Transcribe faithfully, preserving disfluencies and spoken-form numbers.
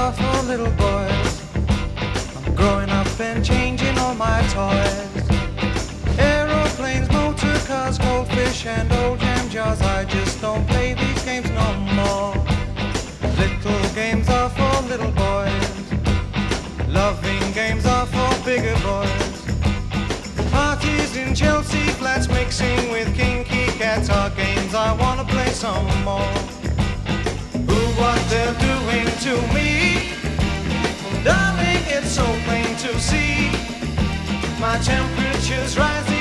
are for little boys. I'm growing up and changing all my toys. Aeroplanes, motor cars, goldfish and old jam jars. I just don't play these games no more. Little games are for little boys. Loving games are for bigger boys. Parties in Chelsea flats mixing with kinky cats are games I wanna play some more. Who, what they're doing to me, darling, it's so plain to see. My temperature's rising.